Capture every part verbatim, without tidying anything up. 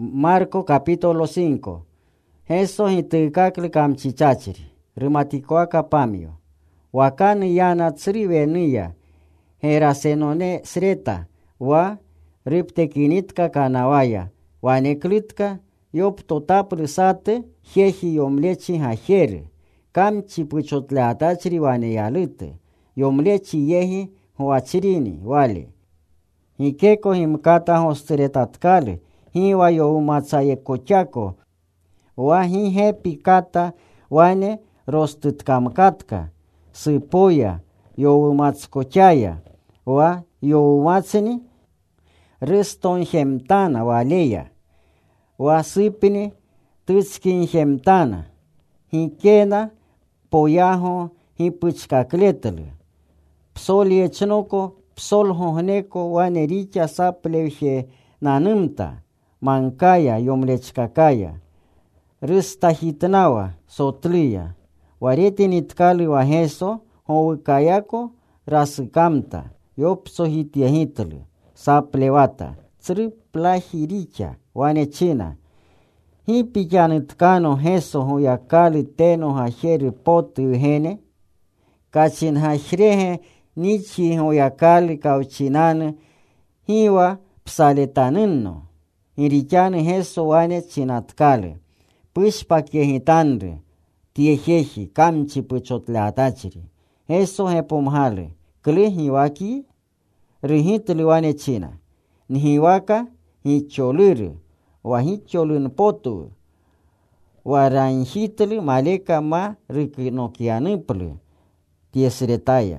Marco capítulo cinco. Jesús hitikakli kamchichachiri, rimatikoaka pamio. Wakani yana tsriveniya, herasenone sreta, wa riptekinitka kanawaya, waneklitka yoptotapri sate, jeji yomlechi hajere, kamchi puchotleatachiri waneyalite, yomlechi yehi huachirini wale. Hikeko himkata hostretatkale, hiwa yo umatsaye kochako, wa hi hepi kata wane rostutkamkatka, sipoya yo umatskochaya, wa yo umatsini riston hemtana waleya, wa sipini tutskin hemtana, hikena poyaho hipuchkakletele, psolie chnoko psol hohneko wane richa saplevje nanumta, mankaya yomlechkakaya, ristahitnawa sotlia, waretinitkali wa heso, howikayako rasikamta, yopsohitiahitli, saplevata, tsri plahiricha, wane china, hipijanitkano heso hoyakali teno hajeri potu hene, kachin hajrehe nichi hoyakali kauchinane, hiwa psaletanino, hirichane heso wane chinatkale, pushpakiehitandre, tiejeji kamchi puchotleatachiri, heso hepomhale, kli hiwaki, rihitli wane china, nihiwaka hicholiri, wa hicholin potu, wa ranjitli maleka ma rikinokianipli, tiesretaya.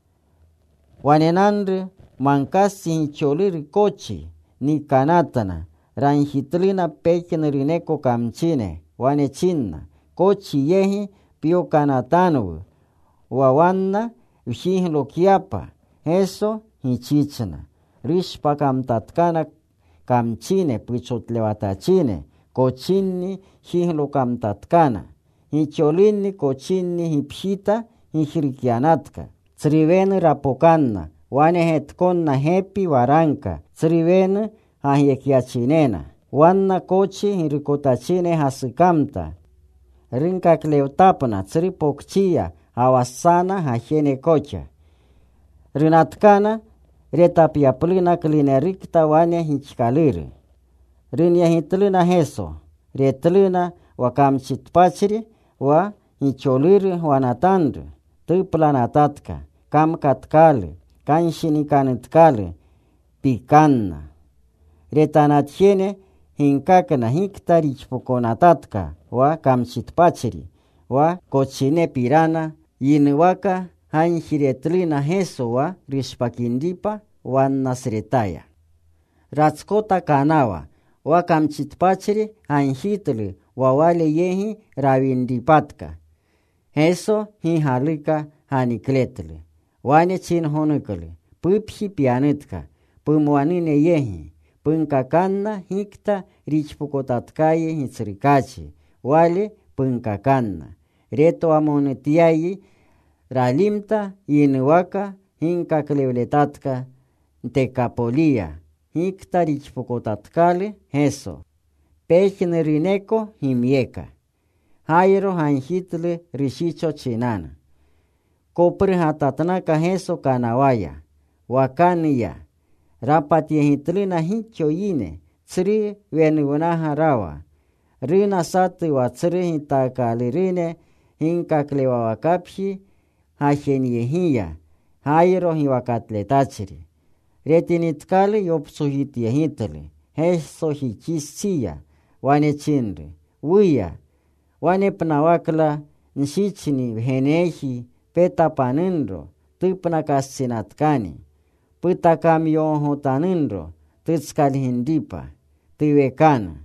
Wanenandre mankasi hicholiri kochi, ni kanatana, ranjitlina pekinirineko kamchine, wane chinna, kochi yehi pio kanatanu, wawanna vjihlokiapa, eso hichichna, rishpa kamtatkana kamchine puchotlewatachine, kochinni hihlo kamtatkana, hicholini kochinni hipjita hijrikianatka, tsriveni rapokanna, wane hetkonna hepi waranka, tsriveni hahyekiachinena, wanna kochi hirikotachine hasikamta, rinkaklewtapna tsripokchia hawasana hajene kocha. Rinatkana retapiaplina klinerikta wane hichkaliri. Rinyahitlina heso, retlina wakamchitpachiri wa hicholiri wanatandri, tuplanatatka, kamkatkali, kanshinikantkali, pikanna. Retanatjene hinkakna hikta richpukonatatka wa kamchitpachiri wa kochine pirana yinwaka hanjiretlina heso wa rishpakindipa wannasretaya. Ratskota kanawa wa kamchitpachiri hanjitli wa wale yehi rawindipatka. Heso hihalika hanikletli. Wane chinhonukli, puphi pianitka, pumwanine yehi, punkakanna hikta richpukotatkaye hitsrikachi, wale punkakanna. Reto amonetiayi ralimta yinuwaka hinkaklevletatka tekapolia, hikta richpukotatkale heso. Pejnirineko himieka. Jairo hanjitli rishicho chinana. Kopri hatatnaka heso kanawaya, wakaniya, rapatiehitlina hicho yine, tsri venunaha rawa, rina sati wa tsri hitakalirine, hinkaklewa wakaphi, hajeniehia, hairo hiwakatletachiri. Retinitkali yopsuhitiehitli, heso hichisia, wane chinri, uya, wane pnawakla, nsichini henehi, petapanindro, tupnakasinatkani, putakamyohotanindro, tutskalhindipa, tuwekana.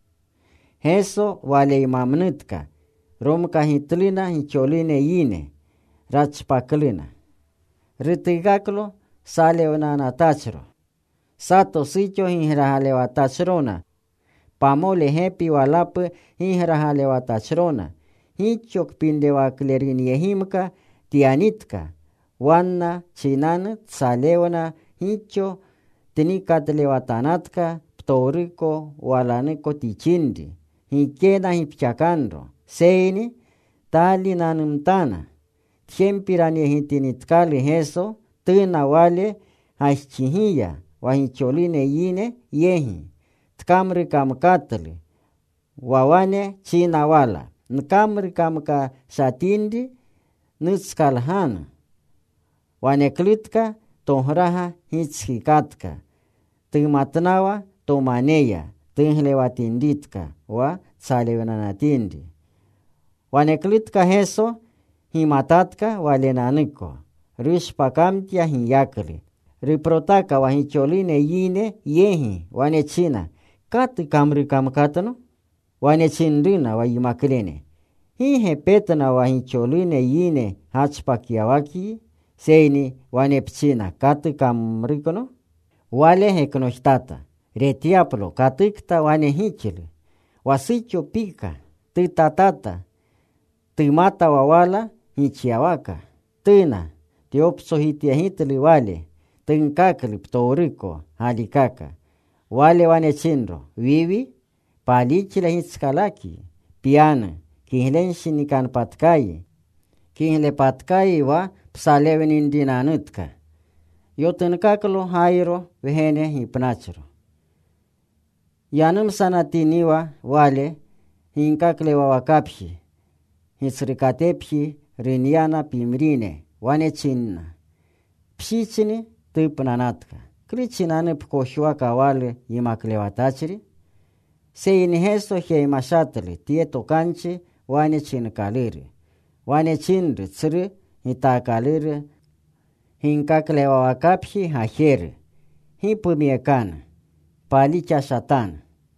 Heso wale imamnitka, romkahitlina hicholine yine, rachpaklina. Ritigaklo saleonanatachro, sato sicho hinrahalewatachrona, pamole hepi walape hinrahalewatachrona, hichok pindewakleriniehimka, tianitka, wanna chinan tsaleona hicho tinikatlevatanatka ptoriko walaniko tichindi, hikena hipchakandro, seini, tali nanumtana, tiempirani hitinitkali heso, tuna wale haichihiya, wahicholine yine yehi, tkamri kamkatli, wawane china wala, nkamri kamka shatindi, nutskalhana, waneklitka tohraha hitskikatka, tumatnawa tomaneya, tunhlewatinditka, wa tsalewenanatindi. Waneklitka heso, himatatka walenaniko, rishpakamtia hiyakli, riprotaka wahicholine yine yehi, wanechina, kat kamri kamkatno, wanechindrina wayimaklene. Hihe petna wahicholine yine hachpakiawaki, seini wanepchina kat kamrikono, wale heknochtata, retiaplo katikta wanehichili, wasicho pika, titatata, timata wawala hichiawaka, tina, tiopso hitiahitli wale, tinkakli ptoriko halikaka, wale wanechindro, vivi, palichila hitskalaki, piana, kihlenshini kan patkai, kihle patkai wa psalevenindinanutka. Yotinkaklo hairo vehene hipnachro. Yanum sanatiniwa wale hinkakle wawakapshi, hitsrikatepshi riniana pimrine, wanechinna. Pshichini tupnanatka. Krichinane pkoshwaka wale yimaklewatachri. Seini heso heimashatli tieto kanchi wanechinkaliri. Wanechindri tsri hitakaliri. Hinkakle wawakapshi hajere. Hipumiekana. Palicha shatana.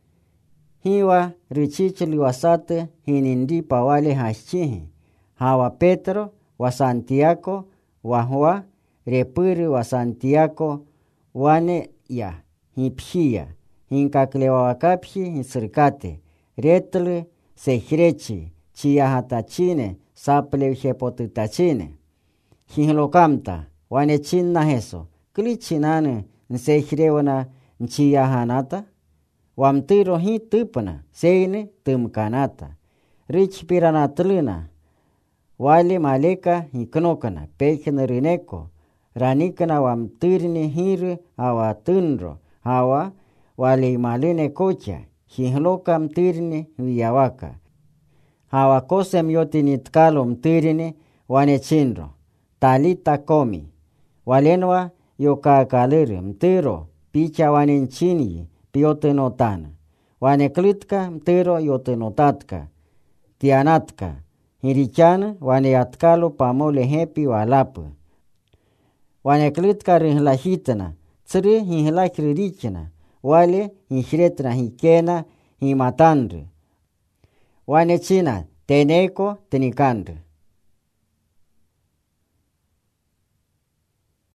Hiwa richichli wasate hinindipa wale haschihi. Hawa Petro wa Santiago wahua repuri wa Santiago wane ya hipshia. Hinkakle wawakapshi hisrikate. Retli sehrechi chiyahatachine saple hepotitachine. Hihlokamta wane chinna heso. Klichinane nsehrewana nchiyahanata. Wamtiro hi tupna seine tumkanata. Rich piranatlina. Wale maleka hiknokana pekna rineko. Ranikana wamtirni hiru hawa tunro. Hawa wale maline kocha. Hihloka mtirni wiyawaka. Hawa kosem yotinitkalo mtirni wanechindro. Talita komi. Walenwa yokakaliri mtiro picha wanenchini piotenotana. Waneklitka mtiro yotenotatka. Tianatka. Hirichana waneatkalo pamole hepi walapu. Waneklitka rihlahitana. Tsri hihlakirichana. Wale hishretna hikena himatandri. Wanechina teneko tenikandri.